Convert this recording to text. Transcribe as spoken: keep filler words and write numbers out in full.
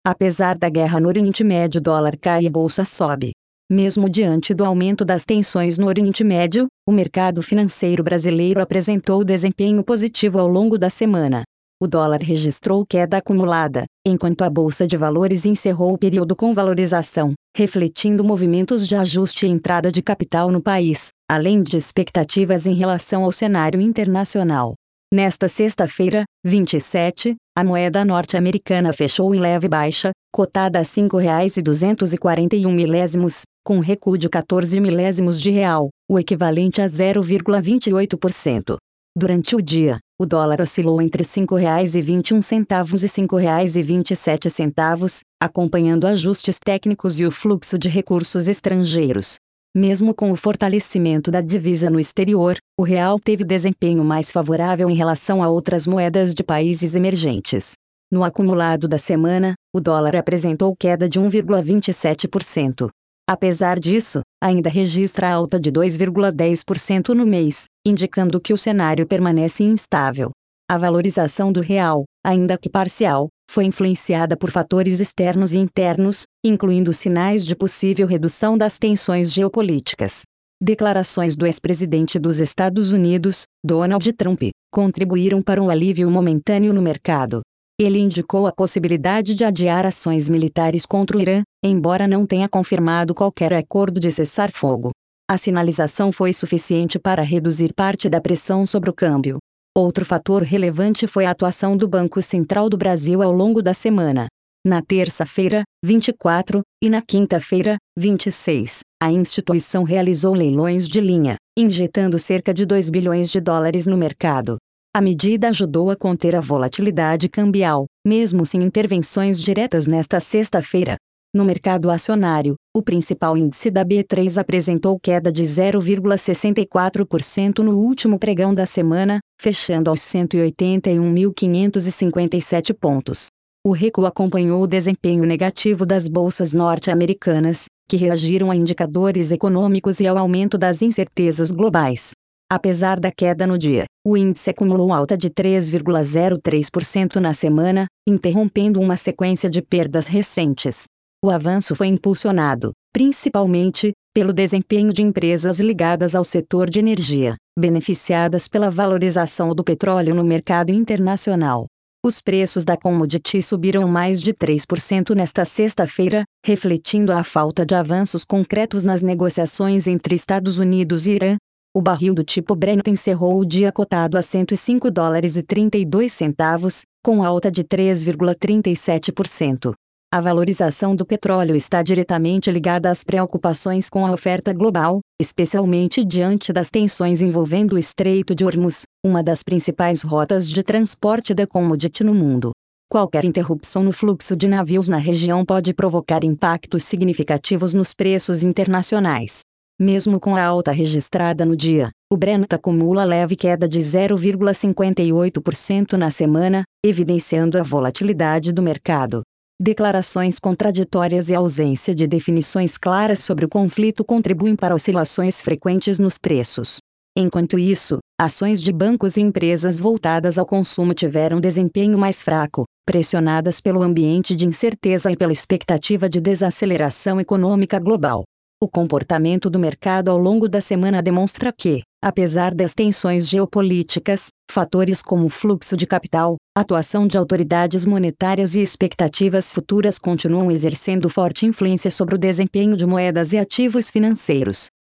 Apesar da guerra no Oriente Médio, o dólar cai e a bolsa sobe. Mesmo diante do aumento das tensões no Oriente Médio, o mercado financeiro brasileiro apresentou desempenho positivo ao longo da semana. O dólar registrou queda acumulada, enquanto a Bolsa de Valores encerrou o período com valorização, refletindo movimentos de ajuste e entrada de capital no país, além de expectativas em relação ao cenário internacional. Nesta sexta-feira, vinte e sete, a moeda norte-americana fechou em leve baixa, cotada a cinco reais e duzentos e quarenta e um milésimos, com recuo de quatorze milésimos de real, o equivalente a zero vírgula vinte e oito por cento. Durante o dia, o dólar oscilou entre cinco reais e vinte e um centavos e cinco reais e vinte e sete centavos, acompanhando ajustes técnicos e o fluxo de recursos estrangeiros. Mesmo com o fortalecimento da divisa no exterior, o real teve desempenho mais favorável em relação a outras moedas de países emergentes. No acumulado da semana, o dólar apresentou queda de um vírgula vinte e sete por cento. Apesar disso, ainda registra alta de dois vírgula dez por cento no mês, indicando que o cenário permanece instável. A valorização do real, ainda que parcial, foi influenciada por fatores externos e internos, incluindo sinais de possível redução das tensões geopolíticas. Declarações do ex-presidente dos Estados Unidos, Donald Trump, contribuíram para um alívio momentâneo no mercado. Ele indicou a possibilidade de adiar ações militares contra o Irã, embora não tenha confirmado qualquer acordo de cessar-fogo. A sinalização foi suficiente para reduzir parte da pressão sobre o câmbio. Outro fator relevante foi a atuação do Banco Central do Brasil ao longo da semana. Na terça-feira, vinte e quatro, e na quinta-feira, vinte e seis, a instituição realizou leilões de linha, injetando cerca de dois bilhões de dólares no mercado. A medida ajudou a conter a volatilidade cambial, mesmo sem intervenções diretas nesta sexta-feira. No mercado acionário, o principal índice da B três apresentou queda de zero vírgula sessenta e quatro por cento no último pregão da semana, fechando aos cento e oitenta e um mil quinhentos e cinquenta e sete pontos. O recuo acompanhou o desempenho negativo das bolsas norte-americanas, que reagiram a indicadores econômicos e ao aumento das incertezas globais. Apesar da queda no dia, o índice acumulou alta de três vírgula zero três por cento na semana, interrompendo uma sequência de perdas recentes. O avanço foi impulsionado, principalmente, pelo desempenho de empresas ligadas ao setor de energia, beneficiadas pela valorização do petróleo no mercado internacional. Os preços da commodity subiram mais de três por cento nesta sexta-feira, refletindo a falta de avanços concretos nas negociações entre Estados Unidos e Irã. O barril do tipo Brent encerrou o dia cotado a cento e cinco dólares e trinta e dois centavos, com alta de três vírgula trinta e sete por cento. A valorização do petróleo está diretamente ligada às preocupações com a oferta global, especialmente diante das tensões envolvendo o Estreito de Hormuz, uma das principais rotas de transporte da commodity no mundo. Qualquer interrupção no fluxo de navios na região pode provocar impactos significativos nos preços internacionais. Mesmo com a alta registrada no dia, o Brent acumula leve queda de zero vírgula cinquenta e oito por cento na semana, evidenciando a volatilidade do mercado. Declarações contraditórias e a ausência de definições claras sobre o conflito contribuem para oscilações frequentes nos preços. Enquanto isso, ações de bancos e empresas voltadas ao consumo tiveram desempenho mais fraco, pressionadas pelo ambiente de incerteza e pela expectativa de desaceleração econômica global. O comportamento do mercado ao longo da semana demonstra que, apesar das tensões geopolíticas, fatores como o fluxo de capital, atuação de autoridades monetárias e expectativas futuras continuam exercendo forte influência sobre o desempenho de moedas e ativos financeiros.